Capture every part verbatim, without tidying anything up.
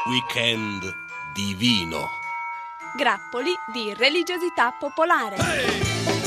Weekend divino. Grappoli di religiosità popolare. Hey!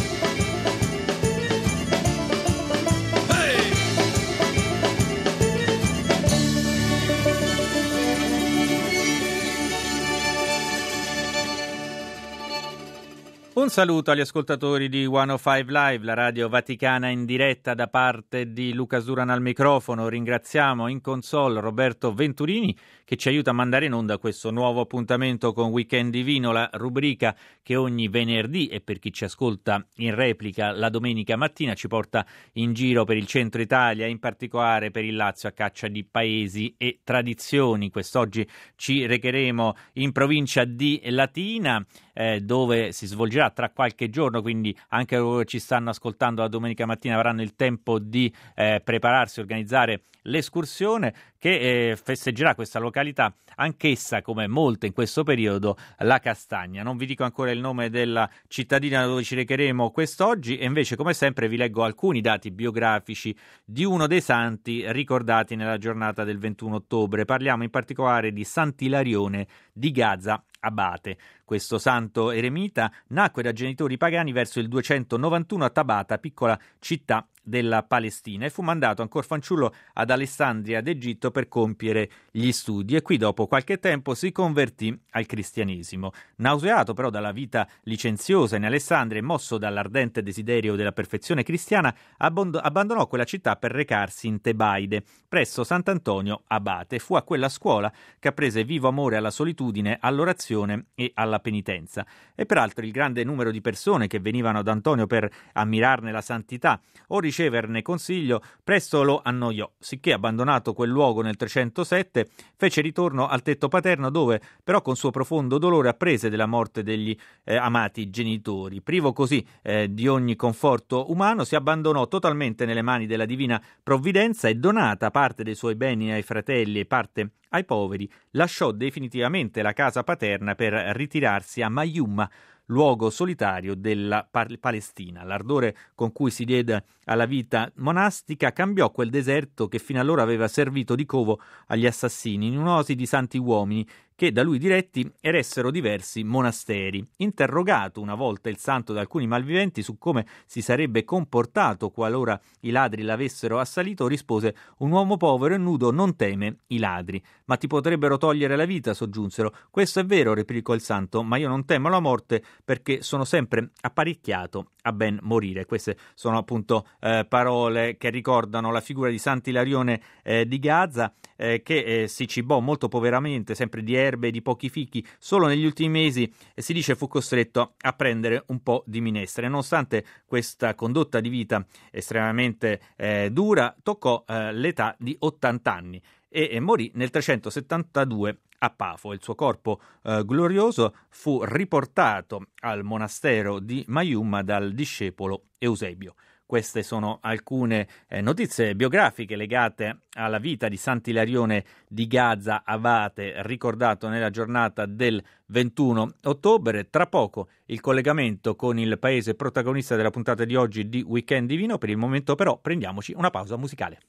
Un saluto agli ascoltatori di centocinque Live, la radio vaticana in diretta, da parte di Luca Zuran al microfono. Ringraziamo in console Roberto Venturini che ci aiuta a mandare in onda questo nuovo appuntamento con Weekend Divino, la rubrica che ogni venerdì e per chi ci ascolta in replica la domenica mattina ci porta in giro per il centro Italia, in particolare per il Lazio, a caccia di paesi e tradizioni. Quest'oggi ci recheremo in provincia di Latina, eh, dove si svolgerà tra qualche giorno, quindi anche loro ci stanno ascoltando la domenica mattina avranno il tempo di eh, prepararsi, organizzare l'escursione che eh, festeggerà questa località, anch'essa come molte in questo periodo, la Castagna. Non vi dico ancora il nome della cittadina dove ci recheremo quest'oggi e invece, come sempre, vi leggo alcuni dati biografici di uno dei santi ricordati nella giornata del ventuno ottobre. Parliamo in particolare di Sant'Ilarione di Gaza Abate. Questo santo eremita nacque da genitori pagani verso il duecentonovantuno a Tabata, piccola città della Palestina, e fu mandato ancor fanciullo ad Alessandria d'Egitto per compiere gli studi, e qui dopo qualche tempo si convertì al cristianesimo. Nauseato però dalla vita licenziosa in Alessandria e mosso dall'ardente desiderio della perfezione cristiana, abbond- abbandonò quella città per recarsi in Tebaide presso Sant'Antonio Abate. Fu a quella scuola che apprese vivo amore alla solitudine, all'orazione e alla penitenza. E peraltro il grande numero di persone che venivano ad Antonio per ammirarne la santità o riceverne consiglio presto lo annoiò, sicché, abbandonato quel luogo nel trecentosette, fece ritorno al tetto paterno, dove però con suo profondo dolore apprese della morte degli eh, amati genitori. Privo così eh, di ogni conforto umano, si abbandonò totalmente nelle mani della divina provvidenza e, donata parte dei suoi beni ai fratelli e parte ai poveri, lasciò definitivamente la casa paterna per ritirarsi a Mayumma, luogo solitario della Pal- Palestina. L'ardore con cui si diede alla vita monastica cambiò quel deserto che fino allora aveva servito di covo agli assassini in un'oasi di santi uomini che, da lui diretti, eressero diversi monasteri. Interrogato una volta il santo da alcuni malviventi su come si sarebbe comportato qualora i ladri l'avessero assalito, rispose: un uomo povero e nudo non teme i ladri. Ma ti potrebbero togliere la vita, soggiunsero. Questo è vero, replicò il santo, ma io non temo la morte perché sono sempre apparecchiato a ben morire. Queste sono appunto eh, parole che ricordano la figura di Sant'Ilarione eh, di Gaza, eh, che eh, si cibò molto poveramente, sempre di erbe e di pochi fichi. Solo negli ultimi mesi eh, si dice fu costretto a prendere un po' di minestre. Nonostante questa condotta di vita estremamente eh, dura, toccò eh, l'età di ottanta anni e, e morì nel trecentosettantadue a Pafo. Il suo corpo eh, glorioso fu riportato al monastero di Mayumma dal discepolo Eusebio. Queste sono alcune eh, notizie biografiche legate alla vita di Sant'Ilarione di Gaza Abate, ricordato nella giornata del ventuno ottobre. Tra poco il collegamento con il paese protagonista della puntata di oggi di Weekend Divino. Per il momento però prendiamoci una pausa musicale.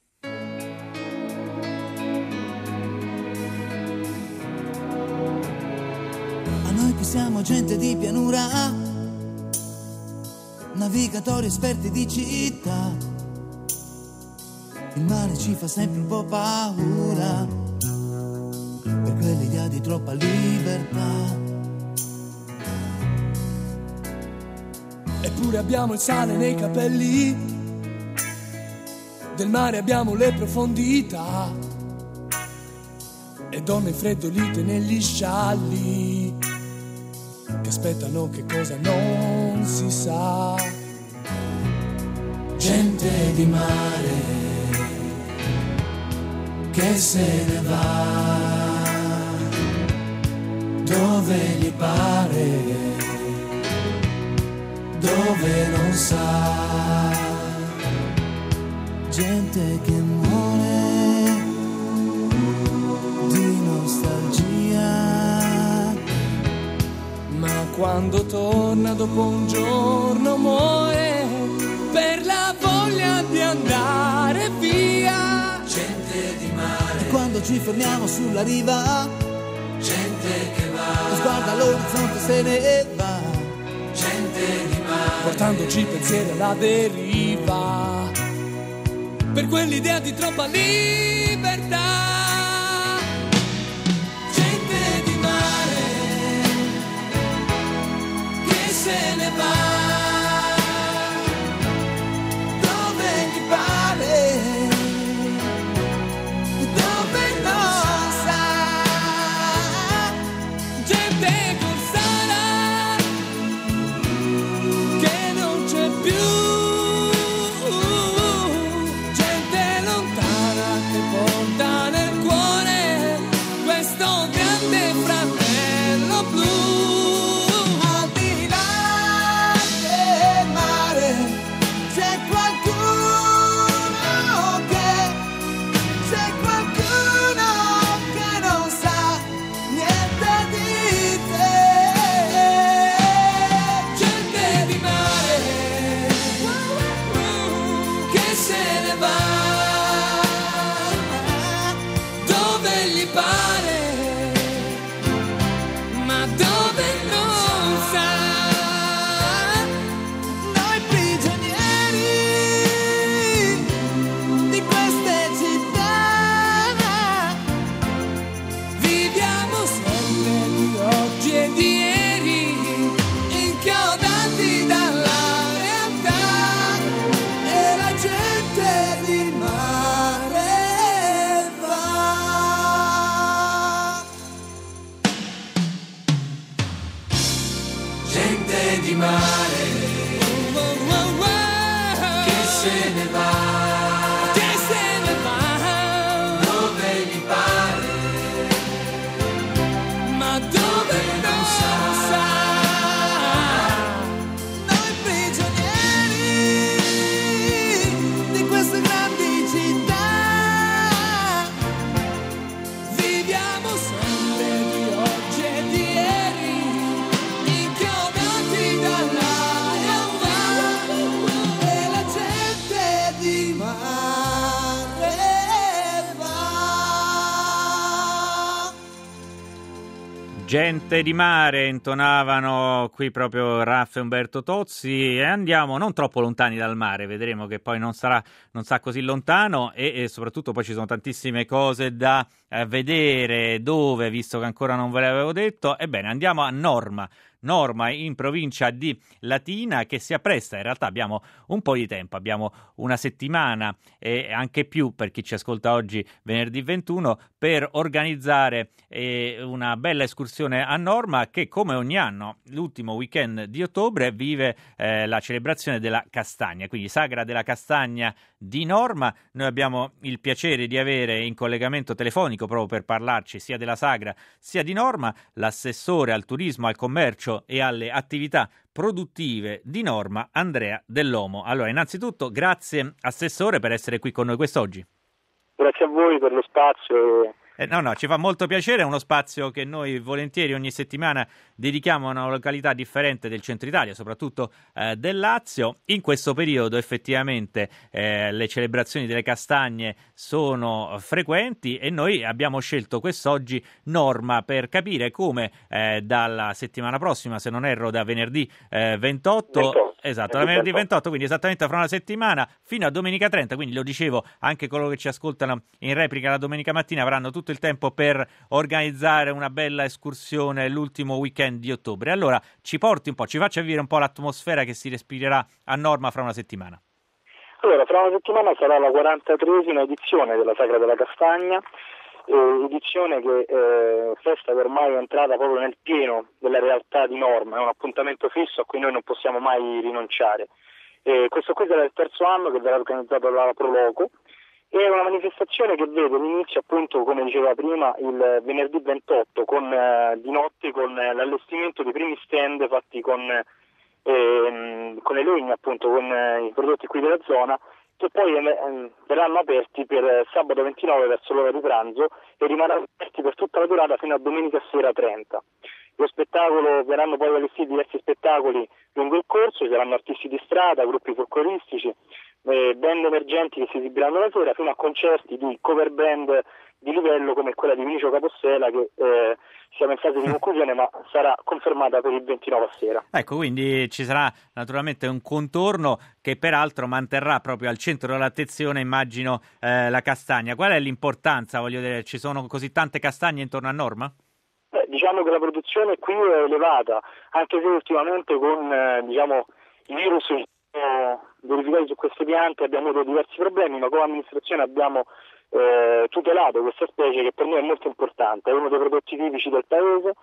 A noi che siamo gente di pianura, navigatori esperti di città, il mare ci fa sempre un po' paura per quell'idea di troppa libertà. Eppure abbiamo il sale nei capelli, del mare abbiamo le profondità e donne freddolite negli scialli che aspettano che cosa non si sa. Gente di mare che se ne va dove gli pare, dove non sa. Gente che muore di nostalgia, ma quando torna dopo un giorno muore per la voglia di andare via. Gente di mare, e quando ci fermiamo sulla riva gente che va, sguarda l'orizzonte se ne va, gente di mare, portandoci pensieri alla deriva, per quell'idea di troppa libertà. Gente di mare che se ne va dove gli pare, dove non sa, Gente corsara che non c'è più, gente lontana che porta nel cuore questo grande fratello blu. al di là del mare c'è qualcuno che, c'è qualcuno che non sa niente di te. Gente di mare che se ne va dove gli pare, ma dove non sa. Noi prigionieri di queste città Viviamo sempre di oggi e di ieri, inchiodati dalla realtà, e la gente di mare va. Gente di mare Oh, oh, oh, che se ne va che se ne va, dove gli pare, ma dove non sa. noi prigionieri di queste grandi città Viviamo sempre di oggi e di ieri, inchiodati dalla realtà, e la gente di mare va. Gente di mare intonavano qui proprio Raffa e Umberto Tozzi, e andiamo non troppo lontani dal mare, vedremo che poi non sarà non sarà così lontano, e, e soprattutto poi ci sono tantissime cose da eh, vedere dove, visto che ancora non ve l'avevo detto. Ebbene, andiamo a Norma. Norma in provincia di Latina, che si appresta, in realtà abbiamo un po' di tempo, abbiamo una settimana e anche più per chi ci ascolta oggi venerdì ventuno, per organizzare eh, una bella escursione a Norma, che come ogni anno l'ultimo weekend di ottobre vive eh, la celebrazione della castagna, quindi Sagra della Castagna di Norma. Noi abbiamo il piacere di avere in collegamento telefonico, proprio per parlarci sia della Sagra sia di Norma, l'assessore al turismo, al commercio e alle attività produttive di Norma, Andrea Dell'Omo. Allora, innanzitutto grazie Assessore per essere qui con noi quest'oggi. Grazie a voi per lo spazio. Eh, no, no, ci fa molto piacere, è uno spazio che noi volentieri ogni settimana dedichiamo a una località differente del centro Italia, soprattutto eh, del Lazio. In questo periodo effettivamente eh, le celebrazioni delle castagne sono frequenti, e noi abbiamo scelto quest'oggi Norma per capire come eh, dalla settimana prossima, se non erro da venerdì eh, ventotto, ventotto. esatto, da venerdì ventotto, quindi esattamente fra una settimana, fino a domenica trenta, quindi lo dicevo, anche coloro che ci ascoltano in replica la domenica mattina avranno tutto il tempo per organizzare una bella escursione l'ultimo weekend di ottobre. Allora ci porti un po', ci faccia vivere un po' l'atmosfera che si respirerà a Norma fra una settimana. Allora, fra una settimana sarà la quarantatreesima edizione della Sagra della Castagna, eh, edizione che eh, festa che ormai è entrata proprio nel pieno della realtà di Norma, è un appuntamento fisso a cui noi non possiamo mai rinunciare. Eh, questo qui sarà il terzo anno che verrà organizzato dalla Proloco. È una manifestazione che vede l'inizio, appunto, come diceva prima, il venerdì ventotto con, eh, di notte, con eh, l'allestimento dei primi stand fatti con, eh, con le legne, appunto, con eh, i prodotti qui della zona, che poi eh, verranno aperti per eh, sabato ventinove verso l'ora di pranzo e rimarranno aperti per tutta la durata fino a domenica sera trenta. Lo spettacolo, verranno poi allestiti diversi spettacoli lungo il corso, ci saranno artisti di strada, gruppi folcloristici, eh, band emergenti che si esibiranno la sera, fino a concerti di cover band di livello come quella di Vinicio Capostela, che eh, siamo in fase di conclusione ma sarà confermata per il ventinove a sera. Ecco, quindi ci sarà naturalmente un contorno che peraltro manterrà proprio al centro dell'attenzione, immagino, eh, la castagna. Qual è l'importanza? Voglio dire, ci sono così tante castagne intorno a Norma? Beh, diciamo che la produzione qui è elevata, anche se ultimamente con eh, diciamo, i virus che sono verificati su queste piante abbiamo avuto diversi problemi, ma come amministrazione abbiamo eh, tutelato questa specie che per noi è molto importante, è uno dei prodotti tipici del paese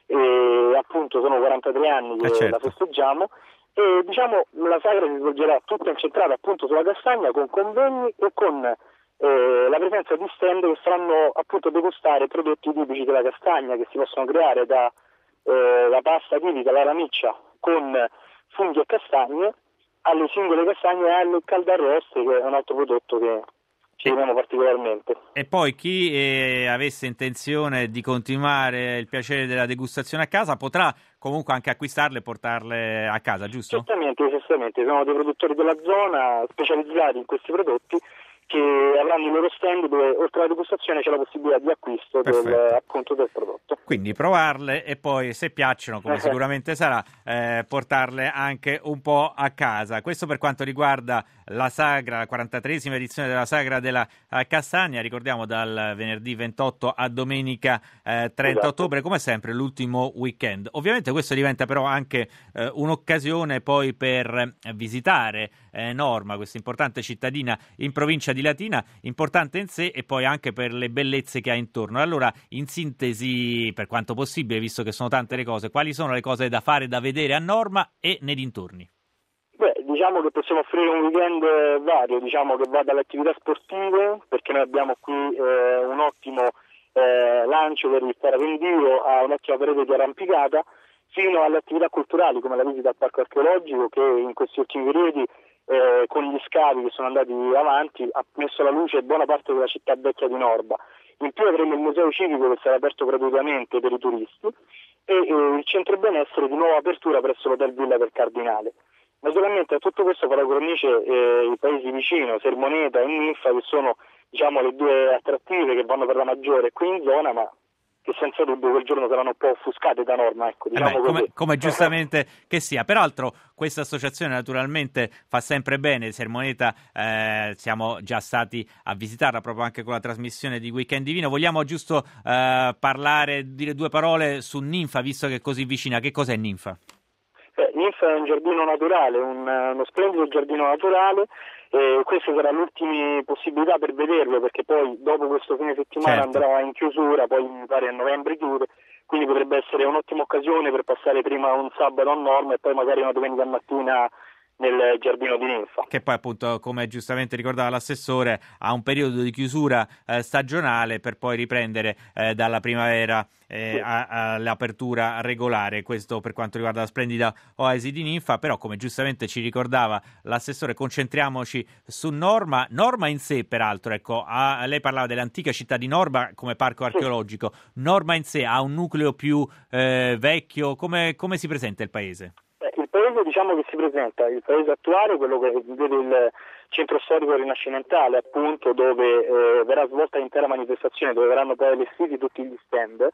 e appunto sono quarantatré anni che eh certo. la festeggiamo e diciamo la sagra si svolgerà tutta incentrata appunto sulla castagna con convegni e con eh, la presenza di stand che faranno appunto degustare prodotti tipici della castagna che si possono creare da eh, la pasta tipica, la ramiccia con funghi e castagne alle singole castagne e alle caldarroste, che è un altro prodotto che ci teniamo particolarmente. E poi chi eh, avesse intenzione di continuare il piacere della degustazione a casa potrà comunque anche acquistarle e portarle a casa, giusto? Certamente, certamente, sono dei produttori della zona specializzati in questi prodotti che avranno i loro stand dove oltre alla degustazione c'è la possibilità di acquisto del, appunto del prodotto. Quindi provarle e poi se piacciono, come sicuramente sarà, eh, portarle anche un po' a casa. Questo per quanto riguarda la sagra, la quarantatreesima edizione della sagra della eh, castagna, ricordiamo dal venerdì ventotto a domenica eh, trenta esatto. ottobre, come sempre l'ultimo weekend. Ovviamente questo diventa però anche eh, un'occasione poi per visitare eh, Norma, questa importante cittadina in provincia di Latina, importante in sé e poi anche per le bellezze che ha intorno. Allora, in sintesi, per quanto possibile, visto che sono tante le cose, quali sono le cose da fare, da vedere a Norma e nei dintorni? Beh, diciamo che possiamo offrire un weekend vario, diciamo che va dalle attività sportive, perché noi abbiamo qui eh, un ottimo eh, lancio per il parapendio, a un'ottima parete di arrampicata, fino alle attività culturali come la visita al parco archeologico che in questi ultimi periodi Eh, con gli scavi che sono andati avanti ha messo alla luce buona parte della città vecchia di Norba. In più avremo il museo civico che sarà aperto gratuitamente per i turisti e eh, il centro benessere di nuova apertura presso l'hotel Villa del Cardinale. Naturalmente a tutto questo farà cornice eh, i paesi vicino, Sermoneta e Ninfa, che sono diciamo le due attrattive che vanno per la maggiore qui in zona, ma che senza dubbio quel giorno saranno un po' offuscate da Norma, ecco, diciamo eh beh, come, come giustamente che sia. Peraltro questa associazione naturalmente fa sempre bene. Sermoneta eh, siamo già stati a visitarla proprio anche con la trasmissione di Weekend Divino. Vogliamo giusto eh, parlare, dire due parole su Ninfa, visto che è così vicina. Che cos'è Ninfa? Eh, Ninfa è un giardino naturale, un, uno splendido giardino naturale. Eh, questa sarà l'ultima possibilità per vederlo, perché poi dopo questo fine settimana certo. andrà in chiusura, poi mi pare a novembre chiude, quindi potrebbe essere un'ottima occasione per passare prima un sabato a Norma e poi magari una domenica mattina nel giardino di Ninfa. Che poi appunto, come giustamente ricordava l'assessore, ha un periodo di chiusura eh, stagionale per poi riprendere eh, dalla primavera eh, sì. all'apertura regolare. Questo per quanto riguarda la splendida oasi di Ninfa. Però, come giustamente ci ricordava l'assessore, concentriamoci su Norma. Norma in sé, peraltro, ecco, ha, lei parlava dell'antica città di Norma come parco archeologico. Sì. Norma in sé ha un nucleo più eh, vecchio. Come, come si presenta il paese? Il paese diciamo che si presenta, il paese attuale, quello che vede il centro storico rinascimentale, appunto, dove eh, verrà svolta l'intera manifestazione, dove verranno poi allestiti tutti gli stand,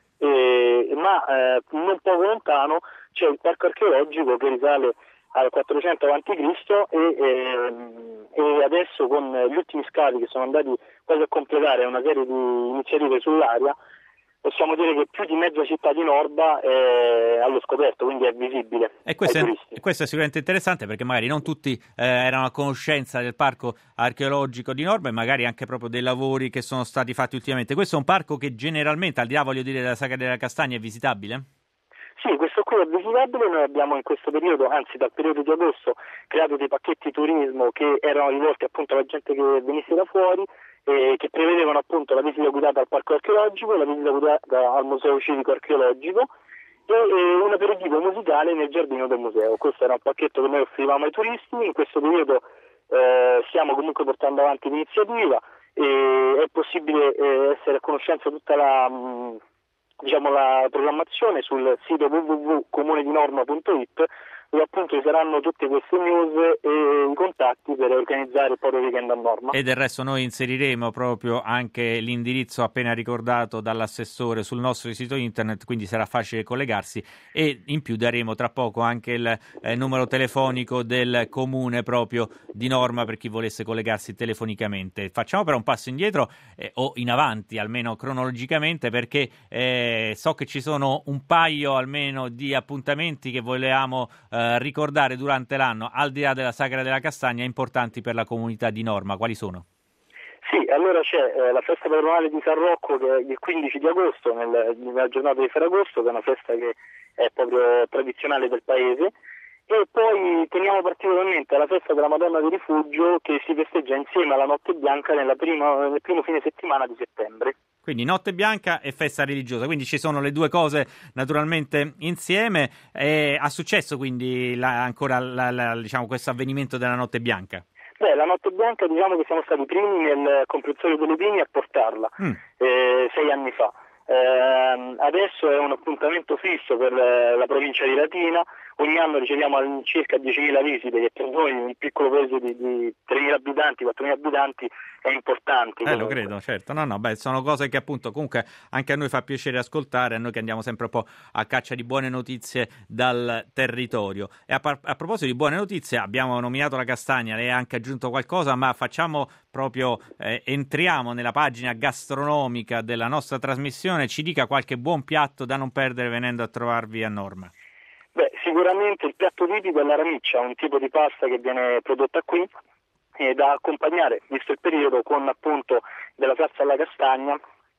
e, ma eh, non poco lontano c'è il parco archeologico che risale al quattrocento avanti Cristo e, e, e adesso con gli ultimi scavi che sono andati quasi a completare una serie di iniziative sull'area, possiamo dire che più di mezza città di Norba è allo scoperto, quindi è visibile. E questo, è, e questo è sicuramente interessante, perché magari non tutti eh, erano a conoscenza del parco archeologico di Norba e magari anche proprio dei lavori che sono stati fatti ultimamente. Questo è un parco che generalmente, al di là, voglio dire, della Sagra della Castagna, è visitabile? Sì, questo qui è visitabile. Noi abbiamo in questo periodo, anzi dal periodo di agosto, creato dei pacchetti turismo che erano rivolti appunto alla gente che venisse da fuori, eh, che prevedevano appunto la visita guidata al parco archeologico, la visita guidata al museo civico archeologico e, e un aperitivo musicale nel giardino del museo. Questo era un pacchetto che noi offrivamo ai turisti. In questo periodo eh, stiamo comunque portando avanti l'iniziativa e è possibile eh, essere a conoscenza di tutta la mh, diciamo la programmazione sul sito w w w punto comune di norma punto i t, dove appunto ci saranno tutte queste news e i contatti per organizzare il proprio weekend a Norma. E del resto noi inseriremo proprio anche l'indirizzo appena ricordato dall'assessore sul nostro sito internet, quindi sarà facile collegarsi, e in più daremo tra poco anche il eh, numero telefonico del comune proprio di Norma per chi volesse collegarsi telefonicamente. Facciamo però un passo indietro eh, o in avanti, almeno cronologicamente, perché eh, so che ci sono un paio almeno di appuntamenti che volevamo eh, ricordare durante l'anno, al di là della Sagra della Castagna, importanti per la comunità di Norma. Quali sono? Sì, allora c'è eh, la festa patronale di San Rocco, che è il quindici di agosto, nel, nella giornata di Ferragosto, che è una festa che è proprio tradizionale del paese, e poi teniamo particolarmente la festa della Madonna del Rifugio, che si festeggia insieme alla Notte Bianca nella prima, nel primo fine settimana di settembre. Quindi Notte Bianca e festa religiosa, quindi ci sono le due cose naturalmente insieme. E ha successo quindi la, ancora la, la, diciamo, questo avvenimento della Notte Bianca? Beh, la Notte Bianca diciamo che siamo stati i primi nel comprensorio delle Pini a portarla, mm. eh, sei anni fa. Eh, adesso è un appuntamento fisso per eh, la provincia di Latina. Ogni anno riceviamo circa diecimila visite, che per noi, un piccolo paese di, di tremila abitanti, quattromila abitanti, è importante. Eh, lo credo, certo. No, no, beh, sono cose che appunto comunque anche a noi fa piacere ascoltare, a noi che andiamo sempre un po' a caccia di buone notizie dal territorio. E a, par- a proposito di buone notizie, abbiamo nominato la Castagna, lei ha anche aggiunto qualcosa, ma facciamo proprio, eh, entriamo nella pagina gastronomica della nostra trasmissione, ci dica qualche buon piatto da non perdere venendo a trovarvi a Norma. Beh, sicuramente il piatto tipico è la ramiccia, un tipo di pasta che viene prodotta qui e da accompagnare, visto il periodo, con appunto della salsa alla castagna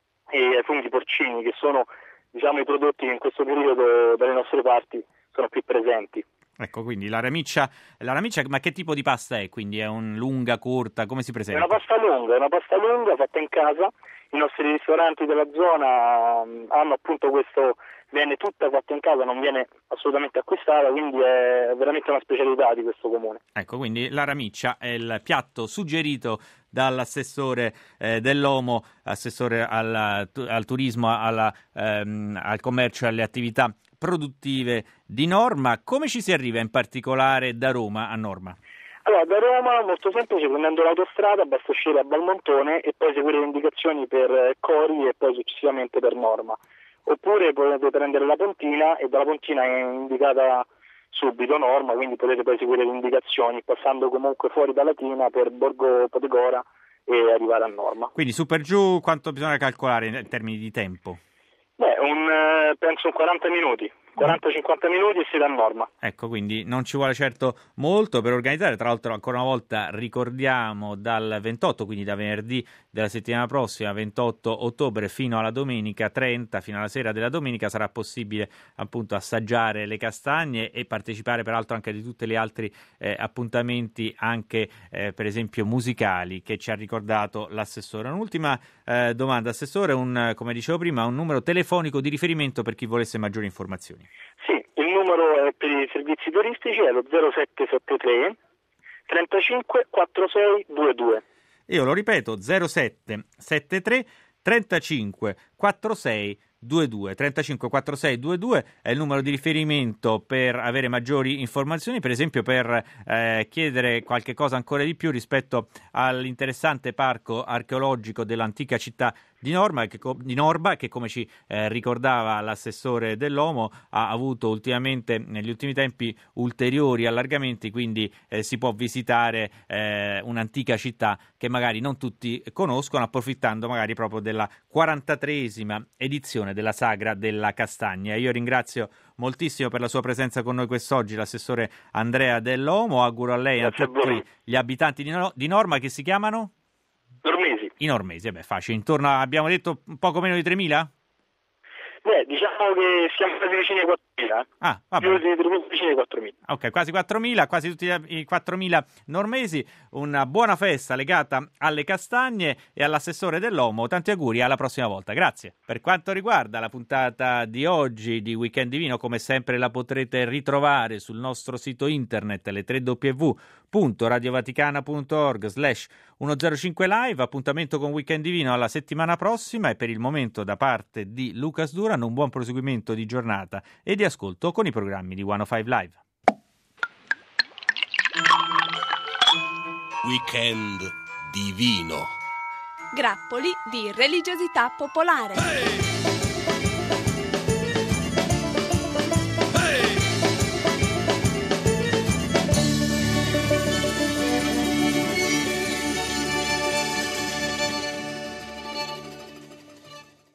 e funghi porcini, che sono, diciamo, i prodotti che in questo periodo dalle nostre parti sono più presenti. Ecco, quindi la ramiccia, la ramiccia, ma che tipo di pasta è? Quindi è un lunga, corta, come si presenta? È una pasta lunga, è una pasta lunga fatta in casa. I nostri ristoranti della zona hanno appunto questo, viene tutta fatta in casa, non viene assolutamente acquistata, quindi è veramente una specialità di questo comune. Ecco, quindi la ramiccia è il piatto suggerito dall'assessore eh, dell'Omo, assessore al, al turismo, alla, ehm, al commercio e alle attività produttive di Norma. Come ci si arriva in particolare da Roma a Norma? Allora, da Roma molto semplice, prendendo l'autostrada basta uscire a Valmontone e poi seguire le indicazioni per Cori e poi successivamente per Norma. Oppure potete prendere la Pontina e dalla Pontina è indicata subito Norma, quindi potete poi seguire le indicazioni passando comunque fuori da Latina per Borgo Potegora e arrivare a Norma. Quindi su per giù quanto bisogna calcolare in termini di tempo? Beh, un, penso un quaranta minuti. quaranta cinquanta minuti e si dà a Norma. Ecco, quindi non ci vuole certo molto per organizzare. Tra l'altro, ancora una volta ricordiamo, dal ventotto, quindi da venerdì della settimana prossima, ventotto ottobre, fino alla domenica trenta, fino alla sera della domenica, sarà possibile appunto assaggiare le castagne e partecipare peraltro anche di tutti gli altri eh, appuntamenti, anche eh, per esempio musicali, che ci ha ricordato l'assessore. Un'ultima eh, domanda, assessore, un, come dicevo prima, un numero telefonico di riferimento per chi volesse maggiori informazioni. Sì, il numero è per i servizi turistici, è lo zero sette sette tre trentacinque quarantasei ventidue. Io lo ripeto, zero sette sette tre trentacinque quarantasei ventidue. trentacinque quarantasei ventidue è il numero di riferimento per avere maggiori informazioni, per esempio per eh, chiedere qualche cosa ancora di più rispetto all'interessante parco archeologico dell'antica città di Norma, che, di Norba, che come ci eh, ricordava l'assessore dell'Omo ha avuto ultimamente, negli ultimi tempi, ulteriori allargamenti, quindi eh, si può visitare eh, un'antica città che magari non tutti conoscono, approfittando magari proprio della quarantatreesima edizione della Sagra della Castagna. Io ringrazio moltissimo per la sua presenza con noi quest'oggi l'assessore Andrea dell'Omo, auguro a lei e a tutti gli abitanti di, no- di Norma, che si chiamano? Normesi. I normesi, eh beh, facile. Intorno a, abbiamo detto, un poco meno di tremila? Beh, diciamo che siamo quasi vicini ai quattromila. Ah, va più bene. di tremila, vicini ai quattromila. Ok, quasi quattromila, quasi tutti i quattromila normesi. Una buona festa legata alle castagne e all'assessore dell'Omo. Tanti auguri, alla prossima volta. Grazie. Per quanto riguarda la puntata di oggi di Weekend Divino, come sempre la potrete ritrovare sul nostro sito internet, le tre w punto radiovaticana punto org slash centocinque live. Appuntamento con Weekend Divino alla settimana prossima, e per il momento da parte di Lucas Duran un buon proseguimento di giornata e di ascolto con i programmi di centocinque Live. Weekend divino. Grappoli di religiosità popolare.